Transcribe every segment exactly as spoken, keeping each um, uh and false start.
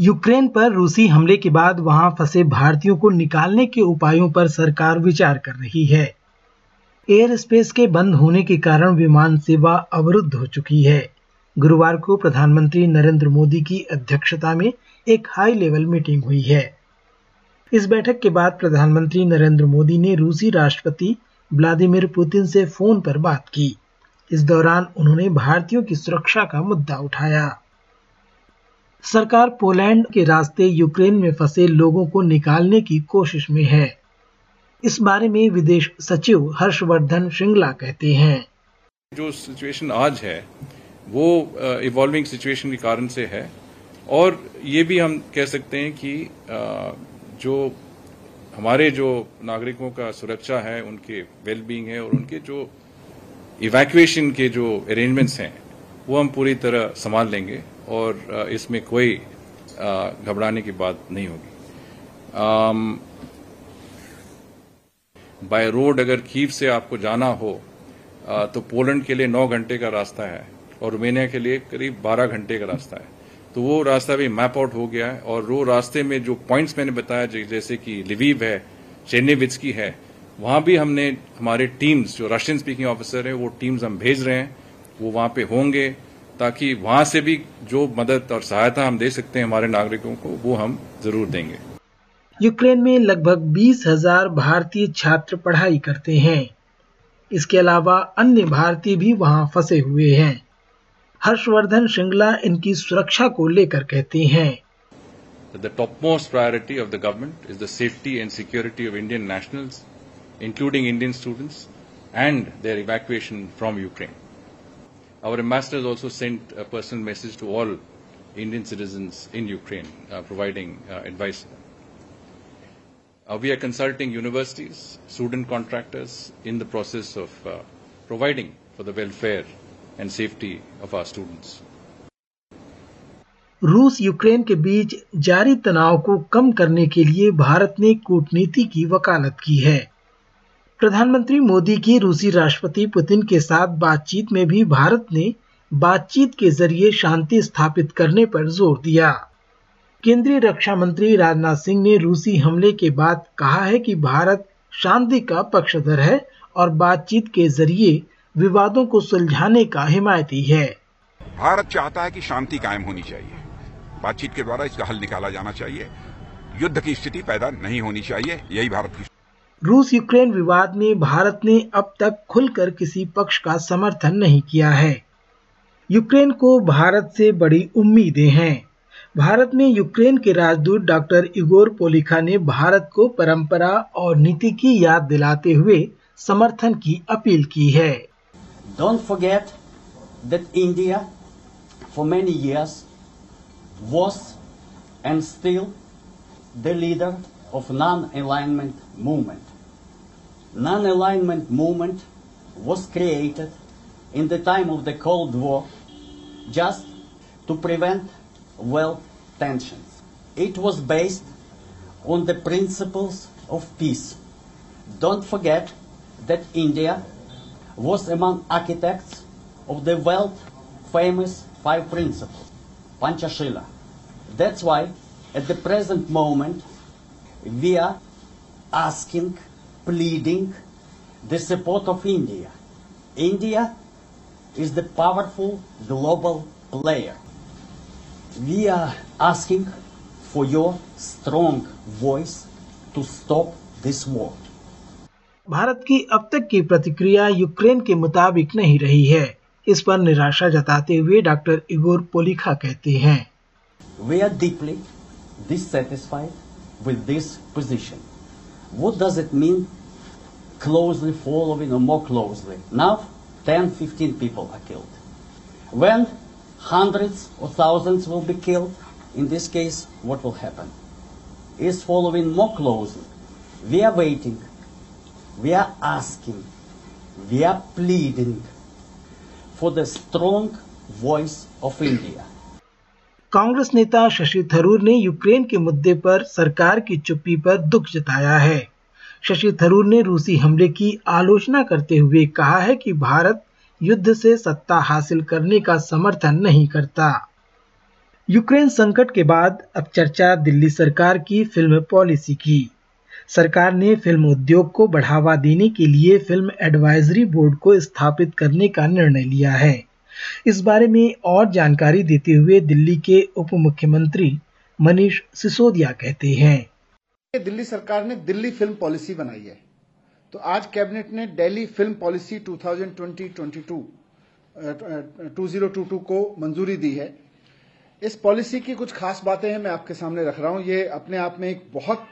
Ukraine पर रूसी हमले के बाद वहां फंसे भारतीयों को निकालने के उपायों पर सरकार विचार कर रही है। एयर स्पेस के बंद होने के कारण विमान सेवा अवरुद्ध हो चुकी है। गुरुवार को प्रधानमंत्री नरेंद्र मोदी की अध्यक्षता में एक हाई लेवल मीटिंग हुई है। इस बैठक के बाद प्रधानमंत्री नरेंद्र मोदी ने रूसी राष्ट्रपति व्लादिमीर पुतिन से फोन पर बात की। इस दौरान उन्होंने भारतीयों की सुरक्षा का मुद्दा उठाया। सरकार पोलैंड के रास्ते यूक्रेन में फंसे लोगों को निकालने की कोशिश में है। इस बारे में विदेश सचिव हर्षवर्धन श्रृंगला कहते हैं, जो सिचुएशन आज है वो इवॉल्विंग सिचुएशन के कारण से है, और ये भी हम कह सकते हैं कि जो हमारे जो नागरिकों का सुरक्षा है, उनके वेलबींग है और उनके जो इवैक्यूएशन के जो अरेंजमेंट्स हैं वो हम पूरी तरह संभाल लेंगे और इसमें कोई घबराने की बात नहीं होगी। बाय रोड अगर कीव से आपको जाना हो तो पोलैंड के लिए नौ घंटे का रास्ता है और रोमेनिया के लिए करीब बारह घंटे का रास्ता है। तो वो रास्ता भी मैप आउट हो गया है और वो रास्ते में जो पॉइंट्स मैंने बताया, जैसे कि लिवीव है, चेर्नोवित्स्की है, वहां भी हमने हमारे टीम्स, जो रशियन स्पीकिंग ऑफिसर है, वो टीम्स हम भेज रहे हैं, वो वहां पे होंगे ताकि वहां से भी जो मदद और सहायता हम दे सकते हैं हमारे नागरिकों को, वो हम जरूर देंगे। यूक्रेन में लगभग बीस हजार भारतीय छात्र पढ़ाई करते हैं। इसके अलावा अन्य भारतीय भी वहां फंसे हुए हैं। हर्षवर्धन श्रृंगला इनकी सुरक्षा को लेकर कहते हैं, The topmost priority of the government is the safety and security of Indian nationals, including Indian students, and their evacuation from Ukraine. Our ambassador has also sent a personal message to all Indian citizens in Ukraine, uh, providing uh, advice. Uh, we are consulting universities, student contractors in the process of uh, providing for the welfare and safety of our students. रूस Ukraine के बीच जारी तनाव को कम करने के लिए भारत ने कूटनीति की वकालत की है। प्रधानमंत्री मोदी की रूसी राष्ट्रपति पुतिन के साथ बातचीत में भी भारत ने बातचीत के जरिए शांति स्थापित करने पर जोर दिया। केंद्रीय रक्षा मंत्री राजनाथ सिंह ने रूसी हमले के बाद कहा है कि भारत शांति का पक्षधर है और बातचीत के जरिए विवादों को सुलझाने का हिमायती है। भारत चाहता है कि शांति कायम होनी चाहिए, बातचीत के द्वारा इसका हल निकाला जाना चाहिए, युद्ध की स्थिति पैदा नहीं होनी चाहिए, यही भारत की। रूस यूक्रेन विवाद में भारत ने अब तक खुलकर किसी पक्ष का समर्थन नहीं किया है। यूक्रेन को भारत से बड़ी उम्मीदें हैं। भारत में यूक्रेन के राजदूत डॉक्टर इगोर पोलिखा ने भारत को परंपरा और नीति की याद दिलाते हुए समर्थन की अपील की है। Don't forget that India for many years was and still the leader of non-alignment movement. Non-alignment movement was created in the time of the Cold War just to prevent world tensions. It was based on the principles of peace. Don't forget that India was among architects of the world famous five principles, Panchashila. That's why at the present moment we are asking, pleading the support of India. India is the powerful global player. We are asking for your strong voice to stop this war. Bharat की अब तक की प्रतिक्रिया Ukraine के मुताबिक नहीं रही है। इस पर निराशा जताते हुए डॉक्टर इगोर पोलिखा कहते हैं, We are deeply dissatisfied with this position. What does it mean closely following or more closely? Now ten, fifteen people are killed. When hundreds or thousands will be killed, in this case, what will happen? Is following more closely. We are waiting. We are asking, we are pleading for the strong voice of India. Congress नेता शशि थरूर ने Ukraine के मुद्दे पर सरकार की चुप्पी पर दुख जताया है। शशि थरूर ने रूसी हमले की आलोचना करते हुए कहा है कि भारत युद्ध से सत्ता हासिल करने का समर्थन नहीं करता। यूक्रेन संकट के बाद अब चर्चा दिल्ली सरकार की फिल्म पॉलिसी की। सरकार ने फिल्म उद्योग को बढ़ावा देने के लिए फिल्म एडवाइजरी बोर्ड को स्थापित करने का निर्णय लिया है। इस बारे में और जानकारी देते हुए दिल्ली के उप मुख्यमंत्री मनीष सिसोदिया कहते हैं, दिल्ली सरकार ने दिल्ली फिल्म पॉलिसी बनाई है, तो आज कैबिनेट ने दिल्ली फिल्म पॉलिसी दो हज़ार बीस बाईस दो हज़ार बाईस को मंजूरी दी है। इस पॉलिसी की कुछ खास बातें हैं, मैं आपके सामने रख रहा हूं। ये अपने आप में एक बहुत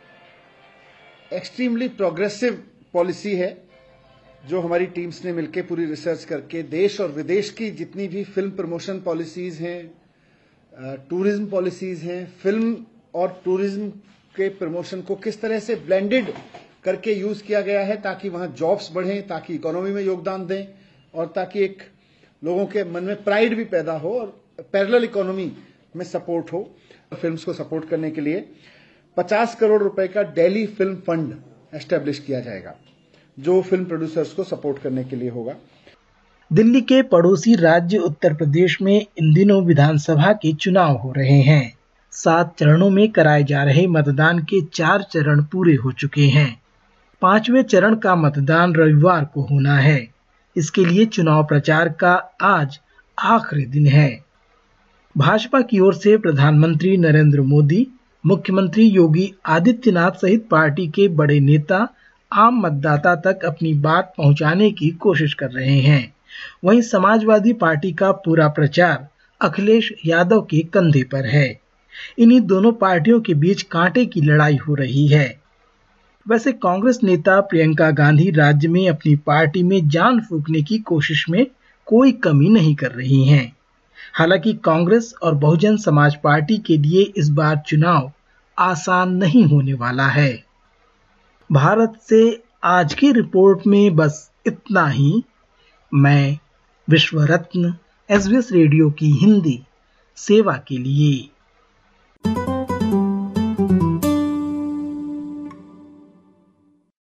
एक्सट्रीमली प्रोग्रेसिव पॉलिसी है, जो हमारी टीम्स ने मिलकर पूरी रिसर्च करके देश और विदेश की जितनी भी फिल्म प्रमोशन पॉलिसीज हैं, टूरिज्म पॉलिसीज हैं, फिल्म और टूरिज्म के प्रमोशन को किस तरह से ब्लेंडेड करके यूज किया गया है, ताकि वहां जॉब्स बढ़ें, ताकि इकोनॉमी में योगदान दें और ताकि एक लोगों के मन में प्राइड भी पैदा हो और पैरेलल इकोनॉमी में सपोर्ट हो। फिल्म्स को सपोर्ट करने के लिए पचास करोड़ रुपए का दिल्ली फिल्म फंड एस्टेब्लिश किया जाएगा, जो फिल्म प्रोड्यूसर्स को सपोर्ट करने के लिए होगा। दिल्ली के पड़ोसी राज्य उत्तर प्रदेश में इन दिनों विधानसभा के चुनाव हो रहे हैं। सात चरणों में कराए जा रहे मतदान के चार चरण पूरे हो चुके हैं। पांचवें चरण का मतदान रविवार को होना है। इसके लिए चुनाव प्रचार का आज आखिरी दिन है। भाजपा की ओर से प्रधानमंत्री नरेंद्र मोदी, मुख्यमंत्री योगी आदित्यनाथ सहित पार्टी के बड़े नेता आम मतदाता तक अपनी बात पहुंचाने की कोशिश कर रहे हैं। वहीं समाजवादी पार्टी का पूरा प्रचार अखिलेश यादव के कंधे पर है। इन्हीं दोनों पार्टियों के बीच कांटे की लड़ाई हो रही है। वैसे कांग्रेस नेता प्रियंका गांधी राज्य में अपनी पार्टी में जान फूंकने की कोशिश में कोई कमी नहीं कर रही हैं। हालांकि कांग्रेस और बहुजन समाज पार्टी के लिए इस बार चुनाव आसान नहीं होने वाला है। भारत से आज की रिपोर्ट में बस इतना ही। मैं विश्व रत्न एस बी एस रेडियो की हिंदी सेवा के लिए।